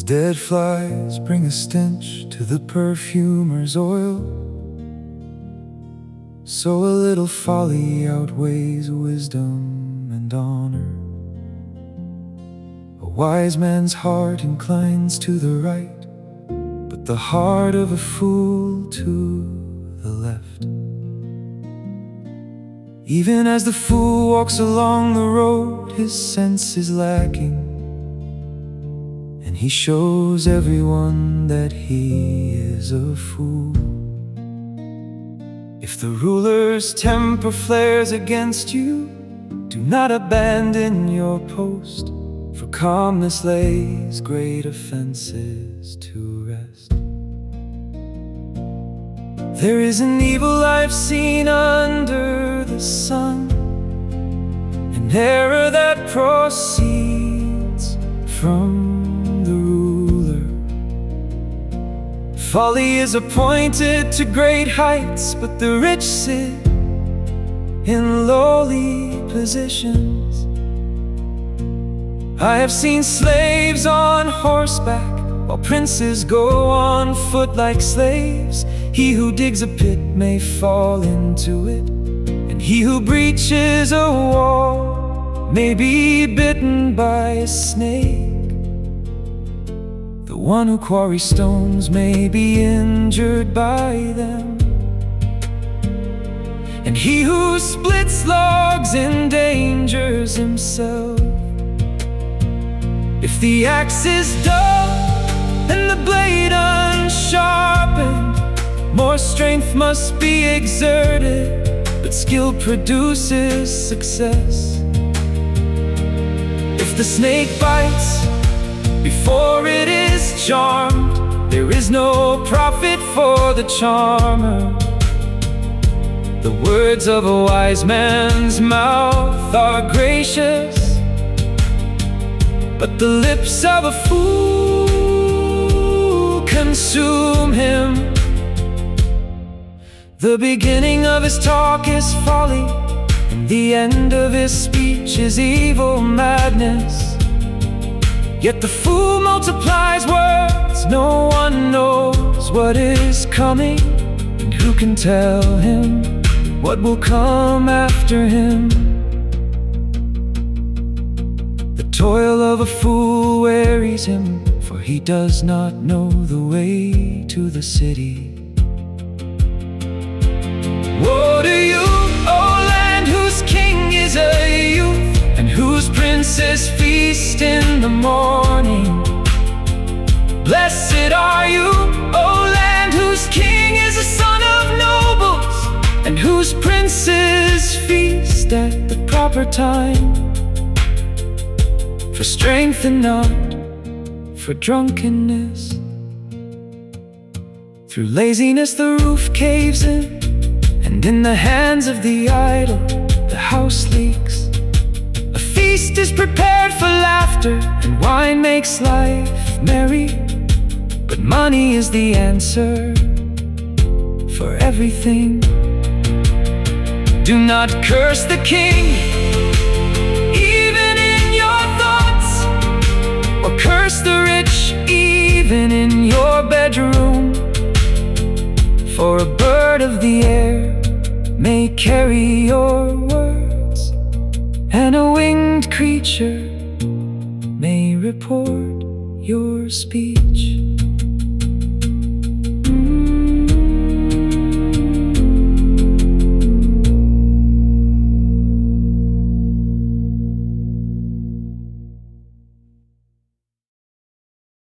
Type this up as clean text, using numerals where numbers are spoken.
dead flies bring a stench to the perfumer's oil, so a little folly outweighs wisdom and honor. A wise man's heart inclines to the right, but the heart of a fool to the left. Even as the fool walks along the road, his sense is lacking, and he shows everyone that he is a fool. If the ruler's temper flares against you, do not abandon your post, for calmness lays great offenses to rest. There is an evil I've seen under the sun, an error that proceeds from the ruler. Folly is appointed to great heights, but the rich sit in lowly positions. I have seen slaves on horseback, while princes go on foot like slaves. He who digs a pit may fall into it, and he who breaches a wall may be bitten by a snake. The one who quarries stones may be injured by them, and he who splits logs endangers himself. If the axe is dull and the blade unsharpened, more strength must be exerted, but skill produces success. If the snake bites before it is charmed, there is no profit for the charmer. The words of a wise man's mouth are gracious, but the lips of a fool consume him. The beginning of his talk is folly, and the end of his speech is evil madness. Yet the fool multiplies words, no one knows what is coming, and who can tell him what will come after him? The toil of a fool wearies him, for he does not know the way to the city. Woe to you, O land whose king is a youth, and whose princes feast in the morning. Blessed are you, O land whose king is a son of nobles, and whose princes feast at the proper time, for strength and not for drunkenness. Through laziness the roof caves in, and in the hands of the idle the house leaks. A feast is prepared for laughter, and wine makes life merry, but money is the answer for everything. Do not curse the king, even in your thoughts, or curse the rich, even in your bedroom. For a bird of the air may carry your words, and a winged creature may report your speech.